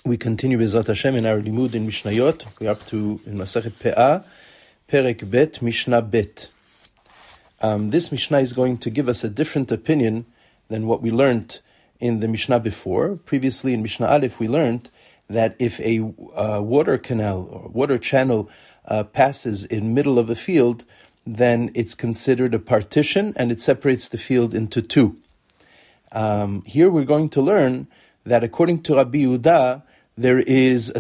We continue B'ezrat Hashem in our limud in Mishnayot. We're up to in Masechet Pe'ah, Perek Bet, Mishnah Bet. This Mishnah is going to give us a different opinion than what we learned in the Mishnah before. Previously in Mishnah Aleph we learned that if a water canal or water channel passes in middle of a field, then it's considered a partition and it separates the field into two. Here we're going to learn that according to Rabbi Yehuda, there is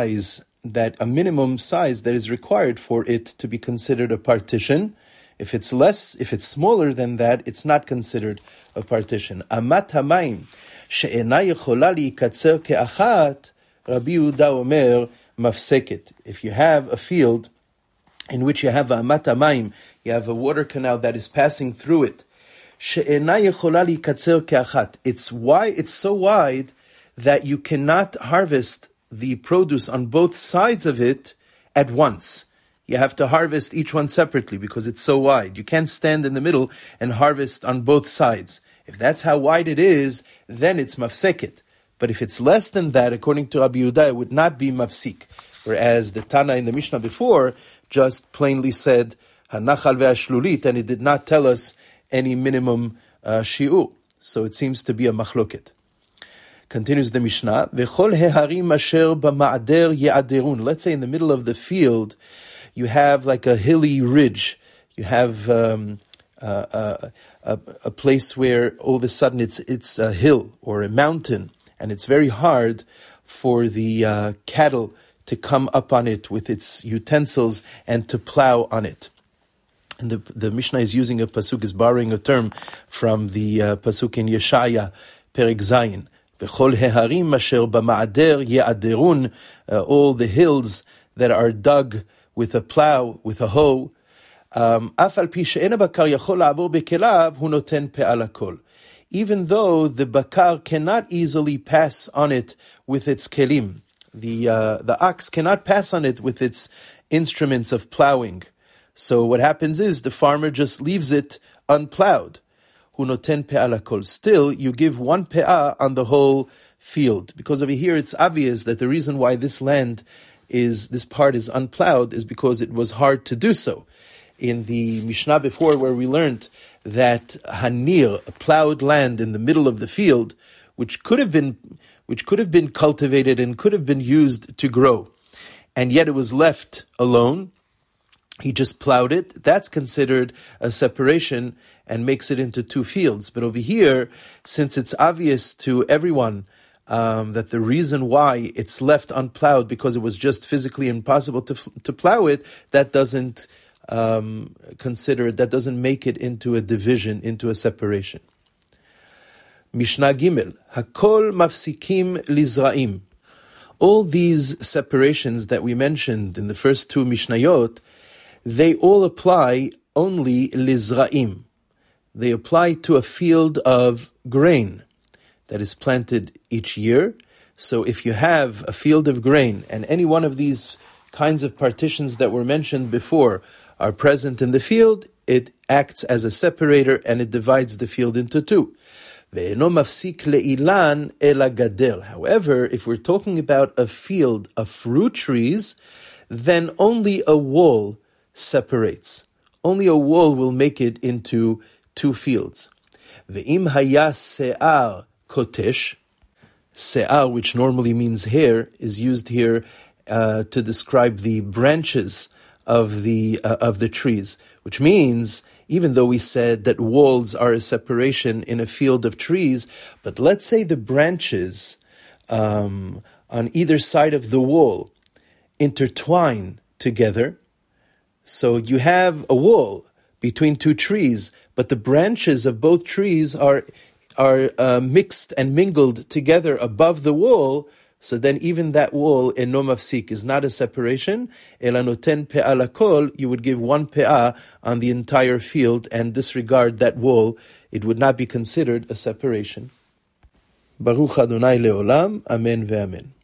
a minimum size that is required for it to be considered a partition. If it's smaller than that, it's not considered a partition. Amat hamayim she'ena yechola liikatzer ke'achat, Rabbi Yehuda omer mafseket. If you have a field in which you have amat hamayim, you have a water canal that is passing through it, she'ena yechola liikatzer ke'achat. It's so wide that you cannot harvest the produce on both sides of it at once. You have to harvest each one separately because it's so wide. You can't stand in the middle and harvest on both sides. If that's how wide it is, then it's mafseket. But if it's less than that, according to Rabbi Yehuda, it would not be mafsik. Whereas the Tana in the Mishnah before just plainly said hanachal ve'ashlulit, and it did not tell us any minimum shi'ur. So it seems to be a machloket. Continues the Mishnah, V'chol heharim asher b'ma'ader ye'aderun. Let's say in the middle of the field, you have like a hilly ridge. You have a place where all of a sudden it's a hill or a mountain, and it's very hard for the cattle to come up on it with its utensils and to plow on it. And the Mishnah is using a pasuk, is borrowing a term from the pasuk in Yeshaya, Perek Zayin. V'chol heharim asher b'ma'ader ye'aderun, all the hills that are dug with a plow, with a hoe. Af al pi she'en habakar yachol la'avor bekelav, hu noten pe'ah lakol. Even though the bakar cannot easily pass on it with its kelim, the ox cannot pass on it with its instruments of plowing. So what happens is the farmer just leaves it unplowed. Hu noten pe'ah lakol. Still, you give one pe'ah on the whole field. Because over here it's obvious that the reason why this part is unplowed is because it was hard to do so. In the Mishnah before, where we learned that hanir, a plowed land in the middle of the field, which could have been cultivated and could have been used to grow, and yet it was left alone, he just plowed it, that's considered a separation and makes it into two fields. But over here, since it's obvious to everyone that the reason why it's left unplowed because it was just physically impossible to plow it, that doesn't make it into a division, into a separation. Mishnah Gimel, Hakol mafsikim lizra'im. All these separations that we mentioned in the first two Mishnayot, they all apply only lizra'im. They apply to a field of grain that is planted each year. So if you have a field of grain and any one of these kinds of partitions that were mentioned before are present in the field, it acts as a separator and it divides the field into two. However, if we're talking about a field of fruit trees, then only a wall separates. Only a wall will make it into two fields. Ve'im haya se'ar kotesh. Se'ar, which normally means hair, is used here to describe the branches of the trees, which means even though we said that walls are a separation in a field of trees, but let's say the branches on either side of the wall intertwine together. So you have a wall between two trees, but the branches of both trees are mixed and mingled together above the wall. So then even that wall in no mafsik is not a separation. Ela noten pe'ah lakol, you would give one pe'ah on the entire field and disregard that wall. It would not be considered a separation. Baruch Adonai leolam, amen ve'amen.